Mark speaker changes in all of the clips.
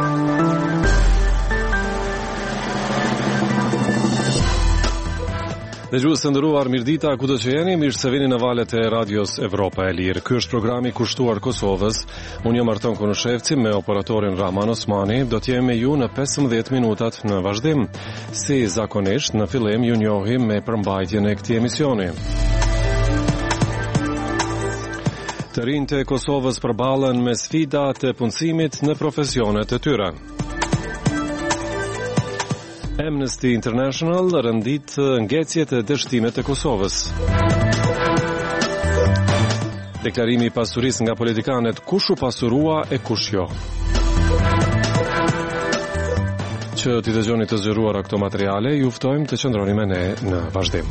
Speaker 1: Dëgjues të nderuar, mirëdita, kudo që jeni, mirë se vini në valët e Radios Evropa e Lirë. Ky është programi kushtuar Kosovës. Unë jam Arton Konushevci me operatorin Rahman Osmani. Do të jemi me ju në 15 minutat në vazhdim. Si zakonisht, në fillim ju njohim me përmbajtjen e këtij emisioni. Të rinjtë e Kosovës përballen me sfida të punësimit në profesionet e tyre. Amnesty International rëndit ngecjet e dështimet e Kosovës. Deklarimi i pasurisë nga politikanët, kush u pasurua e kush jo. Që t'i dëgjoni të zgjeruara këto materiale, ju ftojmë të qëndroni me ne në vazhdim.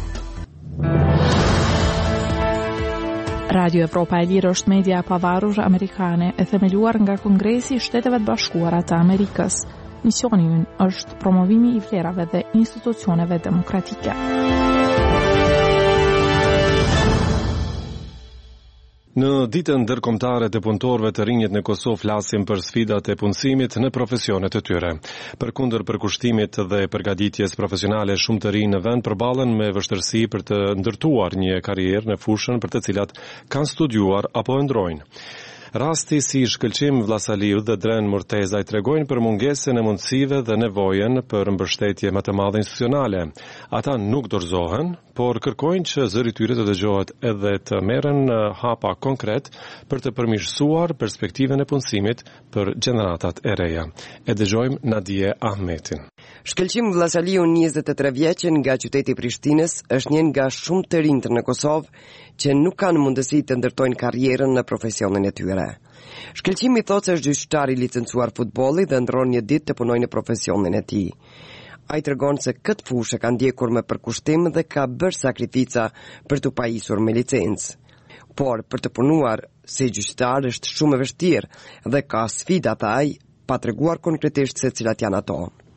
Speaker 2: Radio Evropa e Lirë është media e pavarur amerikane e themeluar nga Kongresi i Shteteve të Bashkuara të Amerikës. Misioni ynë është promovimi i vlerave dhe institucioneve demokratike.
Speaker 1: Në ditën ndërkombëtare të punëtorëve të rinjët në Kosovë flasim për sfidat e punësimit në profesionet e tyre. Përkundër përkushtimit dhe përgatitjes profesionale, shumë të rinj në vend përballen me vështirësi për të ndërtuar një karrierë në fushën për të cilat kanë studiuar apo ndrojnë. Rasti si Shkëlqim Vllasaliu dhe Dren Murteza i tregojnë për mungesën e mundësive dhe nevojën për mbështetje më të madhe institucionale. Ata nuk dorëzohen, por kërkojnë që zëri i tyre të dëgjohet edhe të merren hapa konkret për të përmirësuar perspektiven e punësimit për gjeneratat e reja. E dëgjojmë Nadije Ahmetin.
Speaker 3: Shkëlqim Vllasaliu, 23 vjeçën nga qyteti i Prishtinës, është një nga shumë të rinjtë në Kosovë që nuk kanë mundësi të ndërtojnë karrierën në profesionin e tyre. Shkëlqimi thotë se është gjyqtar i licencuar futbolli dhe ndron një ditë të punojë në profesionin e tij. Ai tregon se këtë fushë ka ndjekur me përkushtim dhe ka bërë sakrifica për të pajisur me licencë. Por për të punuar si gjyqtar është shumë e vështirë dhe ka sfida tha ai, pa treguar konkretisht se cilat janë ato.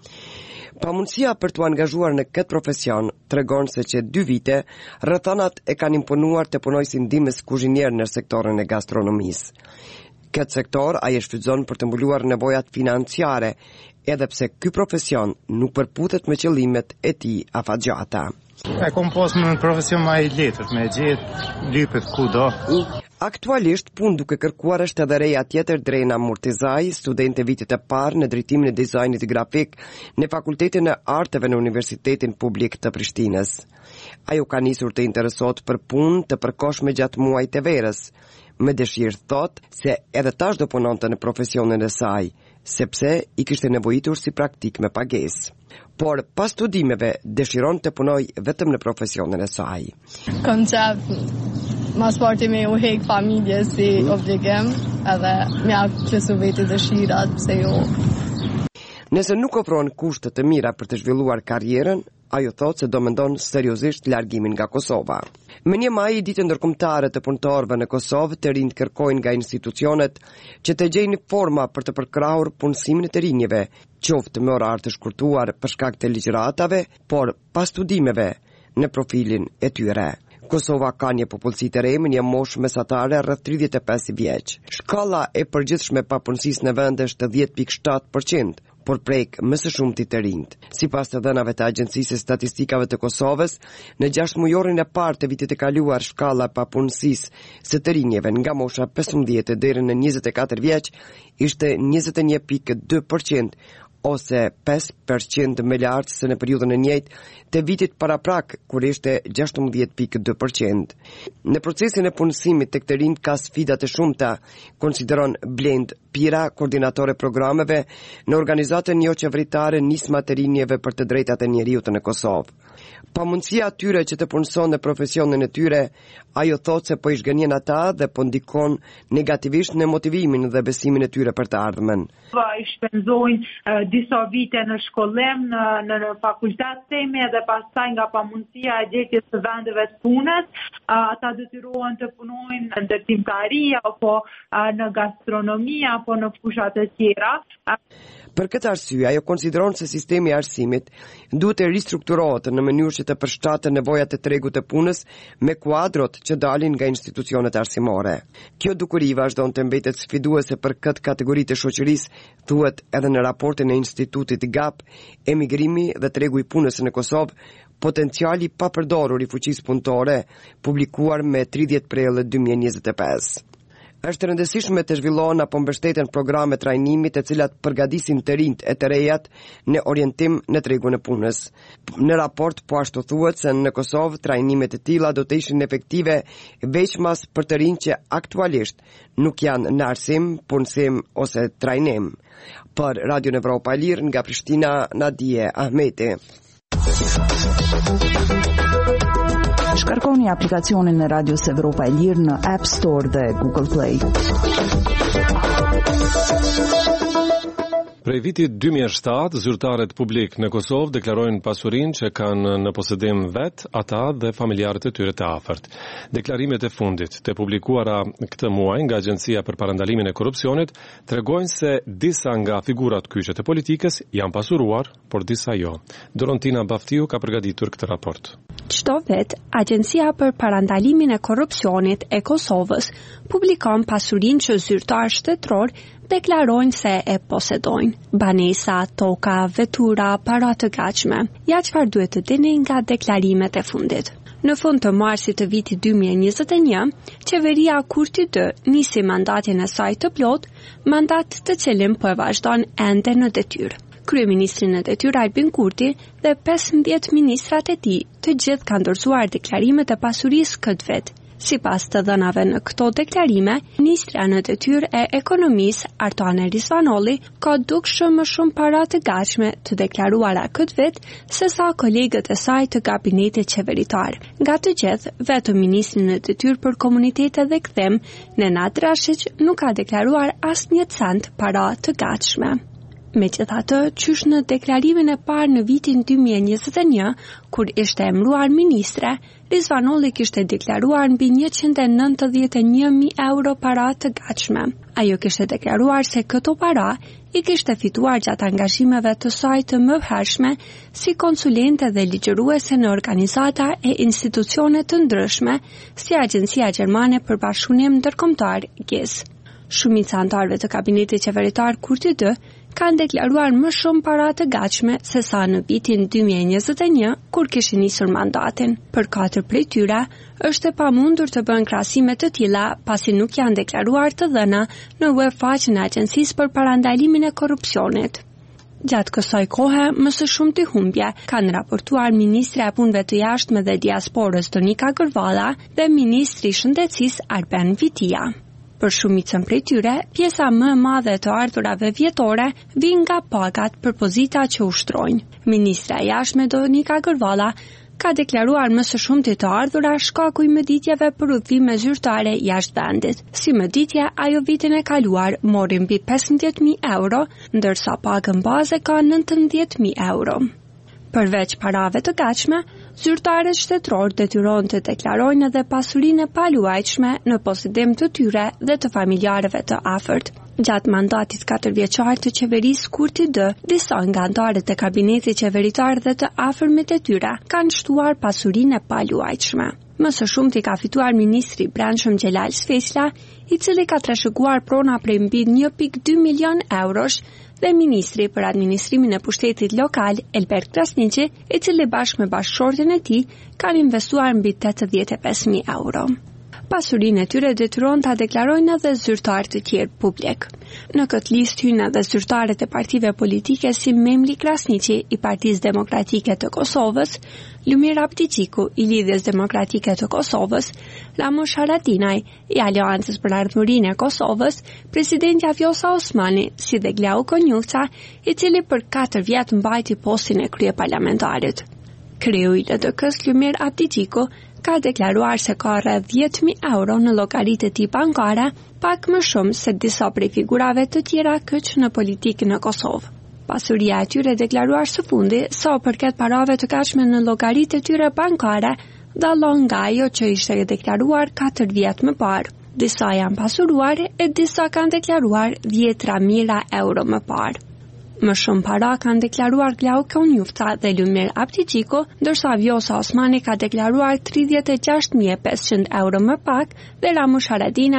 Speaker 3: Pamundësia për të angazhuar në këtë profesion tregon se që 2 vite rrethanat e kanë imponuar të punojë si ndihmës kuzhinier në sektorin e gastronomisë. Këtë sektor ai e shfrytëzon për të mbuluar nevojat financiare, edhe pse ky profesion nuk përputet me qëllimet e tij afatgjata.
Speaker 4: E kom pas në profesion më i lehtë, me gjetë lypet kudo.
Speaker 3: Aktualisht punë duke kërkuar është edhe reja tjetër Drena Murtezaj, studente vitit e parë në drejtimin e dizajnit grafik në Fakultetin e Arteve në Universitetin Publik të Prishtinës. Ajo ka nisur të interesohet për punë të përkohshme gjatë muajit të verës. Me dëshirë thot se edhe tash do punonte në profesionin e saj, sepse i kishte nevojitur si praktik me pagesë. Por pas studimeve dëshiron të punoj vetëm në profesionin e saj.
Speaker 5: Mas parti me u hek familje si obligim, edhe me qësu veti dëshirat, pse jo.
Speaker 3: Nëse nuk ofron kushte të mira për të zhvilluar karrierën, ajo thotë se do mendon seriozisht largimin nga Kosova. Me 1 maj, ditë ndërkombëtare të punëtorëve në Kosovë, të rinjt kërkojnë nga institucionet që të gjejnë forma për të përkrahur punësimin e të rinjve, qoftë me orar të shkurtuar për shkak të ligjëratave, por pas studimeve në profilin e tyre. Kosova ka një popullsi të re me një moshë mesatare rreth 35 vjeç. Shkalla e përgjithshme e papunësisë në vend është 10.7%, por prek më së shumti të rinjt. Sipas të dhënave të Agjencisë së Statistikave të Kosovës, në 6 mujorin e parë të vitit të kaluar, shkalla e papunësisë së të rinjve nga mosha 15 deri në 24 vjeç ishte 21.2%, ose 5% më lartë se në periudhën e njëjtë të vitit paraprak, kur ishte 16.2%. Në procesin e punësimit të këtë rinj ka sfida të shumta, konsideron Blend Pira, koordinatore programeve në organizatën jo qeveritare Nisma të rinjeve për të drejtat e njeriut në Kosovë. Pamundësia atyre që të punëson në profesionin e tyre, ajo thotë se po i shgënjen ata dhe po ndikon negativisht në motivimin dhe besimin e tyre për të ardhmen.
Speaker 6: I shpenzojnë disa vite në shkollim, në fakultet themi, edhe pastaj nga pamundësia e gjetjes së vendeve të punës, ata detyrohen të punojnë në ndërtimtari apo në gastronomi apo në fushat e tjera.
Speaker 3: Për këtë arsye, ajo konsideron se sistemi i arsimit duhet të ristrukturohet në mënyrë që të përshtatë nevojat e tregut të punës me kuadrot që dalin nga institucionet arsimore. Kjo dukuri vazhdon të mbetet sfiduese për këtë kategori të shoqërisë, thuhet edhe në raportin e Institutit GAP, emigrimi dhe tregu i punës në Kosovë, potenciali pa përdorur i fuqisë punëtore, publikuar me 30 prill 2025. Është rëndësishme të zhvillohen apo mbështeten programe trajnimi të cilat përgatisin të rinjt e të rejat në orientim në tregun e punës. Në raport po ashtu thuhet se në Kosovë trajnimet e tilla do të ishin efektive veçmas për të rinjt që aktualisht nuk janë në arsim, punësim ose trajnim. Për Radio Evropa e Lirë nga Prishtina, Nadije Ahmeti.
Speaker 7: Shkarkoni aplikacionin e Radios Evropa e Lirë në App Store dhe Google Play.
Speaker 1: Prej vitit 2007, zyrtarët publik në Kosovë deklarojnë pasurinë që kanë në posedim vet ata dhe familjarët e tyre të afërt. Deklarimet e fundit të publikuara këtë muaj nga Agjencia për Parandalimin e Korrupsionit tregojnë se disa nga figurat kyçe të politikës janë pasuruar, por disa jo. Dorontina Baftiu ka përgatitur këtë raport.
Speaker 8: Çdo vit, Agjencia për Parandalimin e Korrupsionit e Kosovës publikon pasurinë që zyrtarë shtetëror deklarojnë se e posedojnë. Banesa, toka, vetura, para të gatshme. Ja çfarë duhet të dini nga deklarimet e fundit. Në fund të marsit të vitit 2021, qeveria Kurti 2 nisi mandatin e saj të plot, mandat të cilin po e vazhdon ende në detyrë. Kryeministri në detyrë Albin Kurti dhe 15 ministrat e tij të gjithë kanë dorëzuar deklarimet e pasurisë këtë vit. Sipas të dhënave në këto deklarime, ministra në detyrë e ekonomisë Artane Rizvanolli ka dukshëm më shumë para të gatshme të deklaruara këtë vit se sa kolegët e saj të gabinetit qeveritar. Nga të gjithë, vetëm ministri në detyrë për komunitete dhe kthim, Nenad Rashiq, nuk ka deklaruar asnjë cent para të gatshme. Megjithatë, qysh në deklarimin e parë në vitin 2021, kur ishte emëruar ministre, Rizvanolli kishte deklaruar mbi 191.000 euro para të gatshme. Ajo kishte deklaruar se këto para i kishte fituar gjatë angazhimeve të saj të mëhershme si konsulente dhe ligjëruese në organizata e institucione të ndryshme, si Agjencia Gjermane për Bashkëpunim Ndërkombëtar GIZ. Shumica anëtarëve të kabinetit qeveritar Kurti 2 kanë deklaruar më shumë para të gatshme se sa në vitin 2021, kur kishin nisur mandatin. Për 4 prej tyre, është e pamundur të bën krahasime të tilla, pasi nuk janë deklaruar të dhëna në web faqen e Agjencisë për Parandalimin e Korrupsionit. Gjatë kësaj kohe, më së shumti humbje kanë raportuar Ministri e Punëve të Jashtme dhe Diasporës Donika Gërvalla dhe Ministri i Shëndetësisë Arben Vitia. Për shumicën prej tyre, pjesa më e madhe të ardhurave vjetore vijnë nga pagat për pozita që ushtrojnë. Ministra e Jashtme Donika Gërvalla ka deklaruar më së shumti të ardhura shkaku i mëditjeve për udhëtime zyrtare jashtë vendit. Si mëditje, ajo vitin e kaluar mori mbi 15.000 euro, ndërsa pagën baze ka 19.000 euro. Përveç parave të gatshme, zyrtarët shtetëror detyrohen të deklarojnë edhe pasurinë e paluajtshme në posedim të tyre dhe të familjarëve të afërt. Gjatë mandatit 4 vjeçar të qeverisë Kurti 2, disa nga anëtarët e kabinetit qeveritar dhe të afërmit e tyre kanë shtuar pasurinë e paluajtshme. Më së shumti ka fituar ministri i brendshëm Xhelal Sfesla, i cili ka trashëguar prona prej mbi 1.2 milion eurosh, dhe ministri për administrimin e pushtetit lokal Elber Krasniqi, i cili bashkë me bashkëshortin e tij kanë investuar mbi 85.000 euro. Pasurinë e tyre detyrohen ta deklarojnë edhe zyrtarë të tjerë publik. Në këtë listë hyn edhe zyrtarët e partive politike si Memli Krasniqi i Partisë Demokratike të Kosovës, Lumir Abdiqiku i Lidhjes Demokratike të Kosovës, Ramosh Haradinaj i Aleancës për Ardhmërinë e Kosovës, presidentja Vjosa Osmani, si dhe Glau Konjuca, i cili për 4 vjet mbajti postin e kryeparlamentarit. Kreu i LDK-s Lumir Abdiqiku ka deklaruar se ka rreth 10.000 euro në llogaritë e tij bankare, pak më shumë se disa prej figurave të tjera kyç në politikën e Kosovë. Pasuria e tyre deklaruar së fundi, sa përket parave të kaqme në llogaritë e tyre bankare, dallon nga ajo që ishte deklaruar 4 vjet më parë. Disa janë pasuruar e disa kanë deklaruar 10.000 euro më parë. Më shumë para kanë deklaruar Glauco Njufta dhe Lumir Aptiqiko, ndërsa Vjosa Osmani ka deklaruar 36.500 euro më pak dhe Ramush Haradina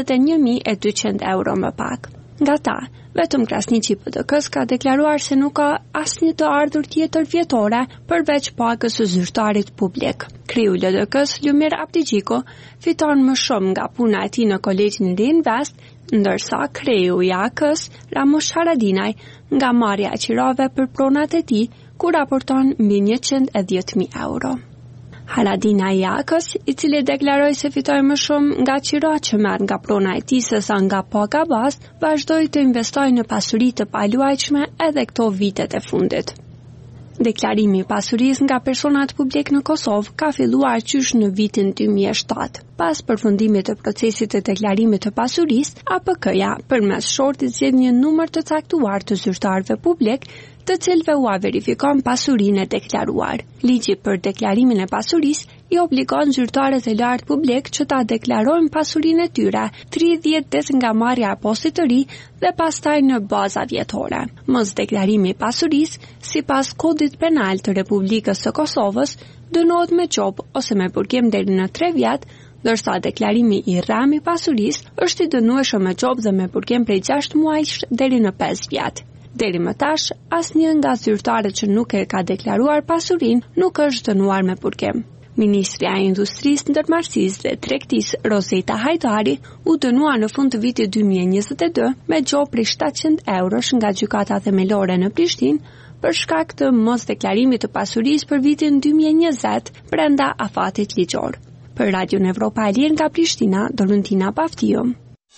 Speaker 8: 21.200 euro më pak. Nga ta, vetëm Krasniqi PDK-s ka deklaruar se nuk ka asnjë të ardhur tjetër vjetore përveç pagës së zyrtarit publik. Kriju LDK-s Lumir Aptiqiko fiton më shumë nga puna e tij në Kolegjin Reinvest, ndërsa kriju i AK-s Ramush Haradinaj nga marrja e qirave për pronat e tij, ku raporton mbi 110.000 euro. Haradina i AK-s, i cili deklaroi se fitoi më shumë nga qirat që merr nga prona e tij sesa nga paga bazë, vazhdoi të investojë në pasuri të paluajtshme edhe këto vitet e fundit. Deklarimi i pasurisë nga personat publik në Kosovë ka filluar qysh në vitin 2007. Pas përfundimit të procesit të deklarimit të pasurisë, APK-ja përmes shortit zgjedh një numër të caktuar të zyrtarëve publik, të cilëve u verifikon pasurinë e deklaruar. Ligji për deklarimin e pasurisë i obligon zyrtarët e lartë publik që ta deklarojnë pasurinë e tyre 30 ditë nga marrja e postit të ri dhe pastaj në baza vjetore. Mos deklarimi i pasurisë, sipas Kodit Penal të Republikës së Kosovës, dënohet me çop ose me burgim deri në 3 vjet, ndërsa deklarimi i rrem i pasurisë është i dënueshëm me çop dhe me burgim prej 6 muajsh deri në 5 vjet. Deri më tash, asnjë nga zyrtarët që nuk e ka deklaruar pasurinë nuk është dënuar me burgim. Ministrja e Industrisë, Ndërmarrësisë dhe Tregtisë Rozeta Hajdari u dënua në fund të vitit 2022 me gjop prej 700 eurosh nga gjykata themelore në Prishtinë për shkak të mos deklarimit të pasurisë për vitin 2020 brenda afatit ligjor. Për Radion Evropa e Lirë nga Prishtina, Dorentina Paftiu.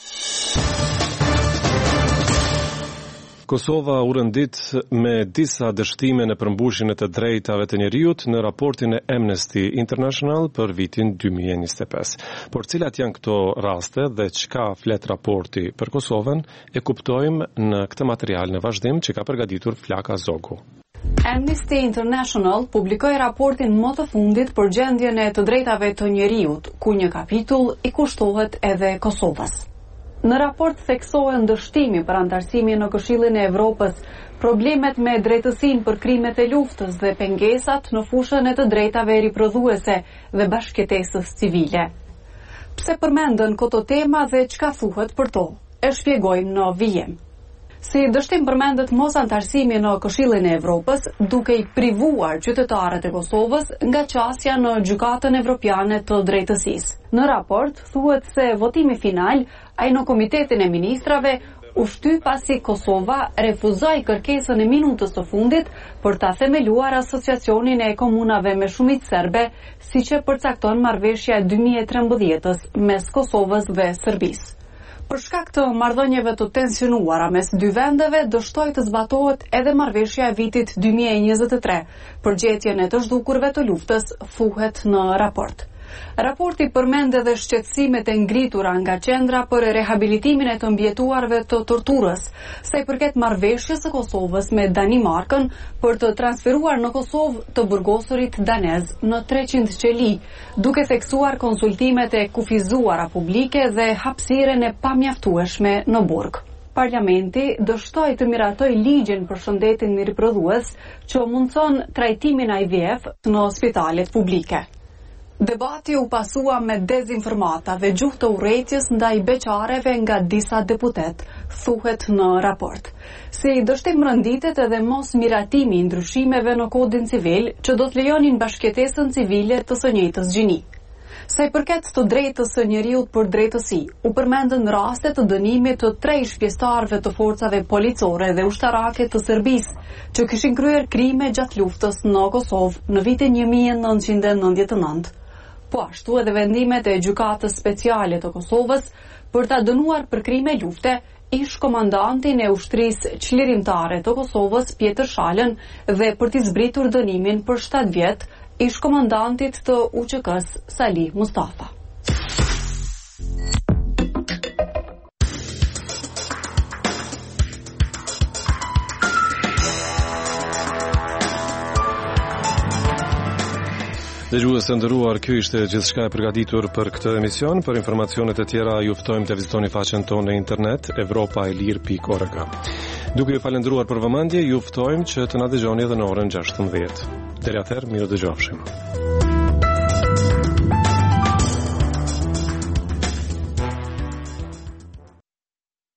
Speaker 1: Kosova u rëndit me disa dështime në përmbushjen e të drejtave të njerëzit në raportin e Amnesty International për vitin 2025. Por cilat janë këto raste dhe çka flet raporti për Kosovën, e kuptojmë në këtë material në vazhdim që ka përgatitur Flaka Zogu.
Speaker 9: Amnesty International publikoi raportin më të fundit për gjendjen e të drejtave të njerëzit, ku një kapitull i kushtohet edhe Kosovës. Në raport theksohen dështimi për antarësimin në Këshillin e Evropës, problemet me drejtësinë për krimet e luftës dhe pengesat në fushën e të drejtave riprodhuese dhe bashkëjetesës civile. Pse përmendën këto tema dhe çka thuhet për to? E shpjegojmë në vijim. Si dështim përmendet mos antarësimi në Këshillin e Evropës, duke i privuar qytetarët e Kosovës nga qasja në Gjykatën Evropiane të Drejtësisë. Në raport thuhet se votimi final ai në Komitetin e Ministrave u shty pasi Kosova refuzoi kërkesën e minutës së fundit për ta themeluar asociacionin e komunave me shumicë serbe, siç e përcakton marrëveshja e 2013-s mes Kosovës dhe Serbisë. Për shkak të marrëdhënieve të tensionuara mes dy vendeve, dështoi të zbatohet edhe marrëveshja e vitit 2023 për gjetjen e të zhdukurve të luftës, thuhet në raport. Raporti përmend edhe shqetësimet e ngritura nga qendra për rehabilitimin e të mbjetuarve të torturës, sa i përket marrëveshjes së Kosovës me Danimarkën për të transferuar në Kosovë të burgosurit danez në 300 qeli, duke theksuar konsultimet e kufizuara publike dhe hapësirën e pamjaftueshme në burg. Parlamenti dështoi të miratoj ligjin për shëndetin riprodhues që mundson trajtimin IVF në spitalet publike. Debati u pasua me dezinformata dhe gjuhë të urrëties ndaj beqareve nga disa deputet, thuhet në raport. Si dështim rënditet edhe mos miratimi i ndryshimeve në kodin civil që do të lejonin bashkëjetesën civile të së njëjtës gjini. Sa i përket të drejtës së njerëzit për drejtësi, u përmendën raste të dënimit të 3 shpjestarëve të forcave policore dhe ushtarake të Serbisë, që kishin kryer krime gjatë luftës në Kosovë në vitin 1999. Po ashtu edhe vendimet e Gjykatës Speciale të Kosovës për ta dënuar për krime lufte ish komandantin e ushtrisë çlirimtare të Kosovës Pjetër Shalën dhe për t'i zbritur dënimin për 7 vjet ish komandantit të UÇK-s Salih Mustafa.
Speaker 1: Dëgjues të nderuar, ky ishte gjithçka e përgatitur për këtë emision. Për informacionet e tjera ju ftojmë të vizitoni faqen tonë në internet europaelir.org. Duke ju falendëruar për vëmendje, ju ftojmë që të na dëgjoni edhe në orën 16. Deri atëherë, mirë dëgjofshim.